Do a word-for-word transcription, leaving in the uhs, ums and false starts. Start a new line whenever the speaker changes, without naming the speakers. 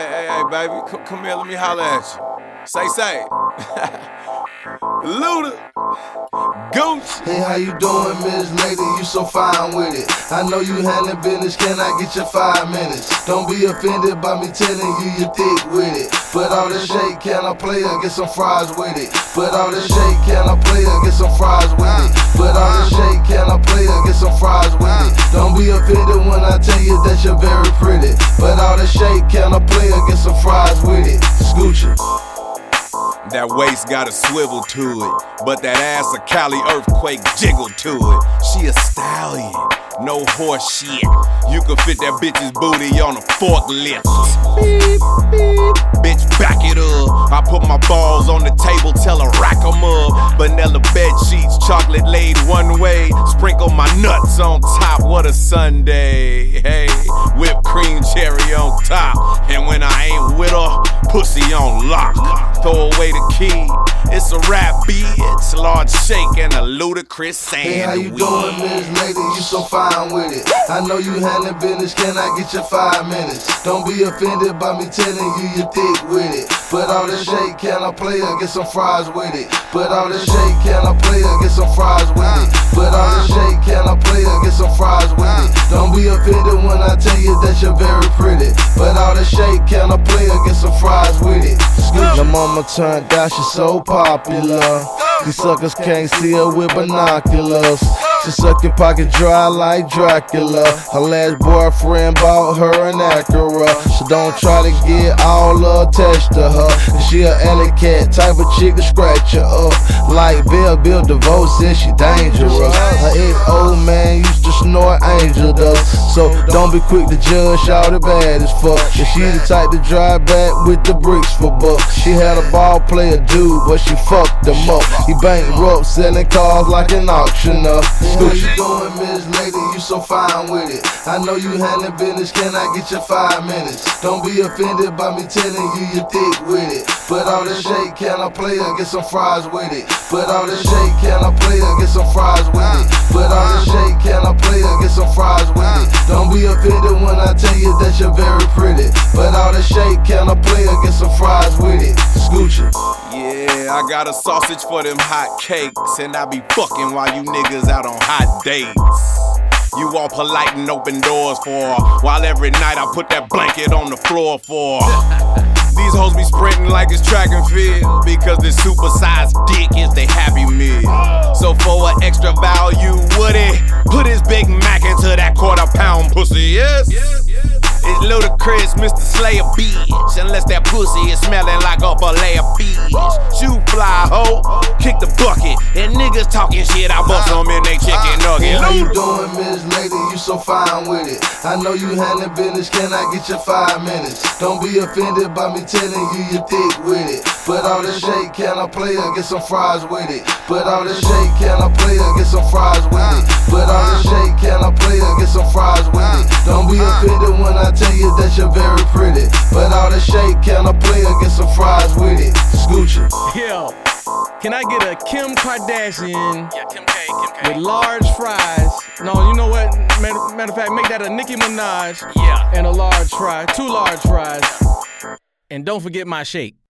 hey, hey, hey, baby, come, come here, let me holler at you. Say, say. Luda, Gucci.
Hey, how you doing, Miss Lady? You so fine with it. I know you handling business, can I get your five minutes? Don't be offended by me telling you you thick with it. Put all this shake, can I play or get some fries with it? Put all this shake, can I play or get some fries with it? Put all this shake, can I play or get some fries with it? Don't be offended when I tell you that you're very pretty. Put all this shake, can I play or get some fries with it? Scoochie.
That waist got a swivel to it, but that ass a Cali earthquake jiggle to it. She a stallion, no horse shit. You can fit that bitch's booty on a forklift. Beep, beep. Bitch, back it up. I put my balls on the table, tell her rack 'em up. Vanilla bed sheets, chocolate laid one way. Sprinkle my nuts on top, what a Sunday. Hey, whipped cream cherry on top. And when I ain't with her, pussy on lock. Throw away the key, it's a rap bitch. Large shake and a ludicrous sandwich.
Hey, how you doing, Miss Lady? You so fine with it. I know you handling business, can I get your five minutes? Don't be offended by me telling you you thick with it. Put all this shake, can I play or get some fries with it? Put all this shake, can I play or get some fries with it? Put all this shake, can I play or get some fries with it? Don't be offended when I tell you that you're very pretty. Put all this shake, can I play or get some fries with it? Your mama turned out, she's so popular. These suckers can't see her with binoculars. She suck your pocket dry like Dracula. Her last boyfriend bought her an Acura. So don't try to get all attached to her. She a alley cat type of chick to scratch her up. Like Bill, Bill DeVoe said she dangerous. Her ex-old man used to snore angel dust. So don't be quick to judge, shawty bad as fuck. And she the type to drive back with the bricks for bucks. She had a ball player dude, but she fucked him up. He bankrupt selling cars like an auctioneer. How you doing, Miss Lady? You so fine with it. I know you handling business, can I get your five minutes? Don't be offended by me telling you you thick with it. Put all this shake, can I play or get some fries with it? Put all this shake, can I play or get some fries with it? Put all this shake, can I play or get some fries with it? Don't be offended when I tell you that you're very pretty. Put all this shake, can I play or get some fries with it? Scoochie.
Yeah, I got a sausage for them hot cakes, and I be fucking while you niggas out on hot dates. You all polite and open doors for, while every night I put that blanket on the floor for. These hoes be sprinting like it's track and field, because this supersized dick is the happy meal. So for an extra value, Woody, put his Big Mac into that quarter pound pussy, yes? It's ludicrous, Mister Slayer bitch. Unless that pussy is smelling like a fillet of fish. Shoe fly, ho, kick the bucket. And niggas talking shit, I bust them in they chicken nugget.
How you doing, Miss Lady? You so fine with it. I know you handling business, can I get your five minutes? Don't be offended by me telling you you thick with it. Put all this shake, can I play or get some fries with it? Put all this shake, can I play or get some fries with it? Put all this shake, can I play or get some fries with it? Don't be offended when I tell you that you're very pretty. Put all this shake, can I play or get some fries with it? Scoochie.
Yo, can I get a Kim Kardashian
Yeah, Kim K, Kim K.
with large fries? No, you know what? Matter, matter of fact, make that a Nicki Minaj
Yeah.
and a large fry, two large fries. And don't forget my shake.